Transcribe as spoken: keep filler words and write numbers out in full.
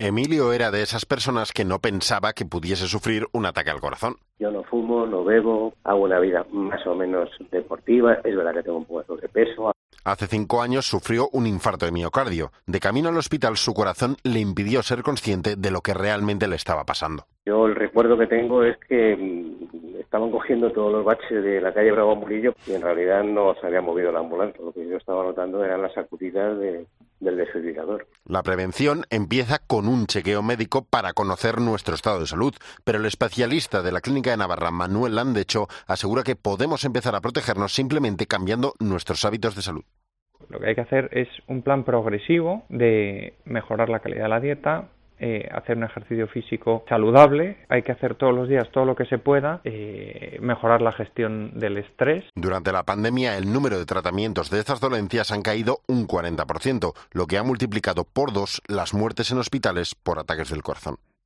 Emilio era de esas personas que no pensaba que pudiese sufrir un ataque al corazón. Yo no fumo, no bebo, hago una vida más o menos deportiva, es verdad que tengo un poco de sobrepeso. Hace cinco años sufrió un infarto de miocardio. De camino al hospital, su corazón le impidió ser consciente de lo que realmente le estaba pasando. Yo el recuerdo que tengo es que mmm, estaban cogiendo todos los baches de la calle Bravo Murillo y en realidad no se había movido la ambulancia. Lo que yo estaba notando eran las sacudidas de, del desfibrilador. La prevención empieza con un chequeo médico para conocer nuestro estado de salud, pero el especialista de la Clínica de Navarra, Manuel Landecho, asegura que podemos empezar a protegernos simplemente cambiando nuestros hábitos de salud. Lo que hay que hacer es un plan progresivo de mejorar la calidad de la dieta, eh, hacer un ejercicio físico saludable, hay que hacer todos los días todo lo que se pueda, eh, mejorar la gestión del estrés. Durante la pandemia, el número de tratamientos de estas dolencias han caído un cuarenta por ciento, lo que ha multiplicado por dos las muertes en hospitales por ataques del corazón.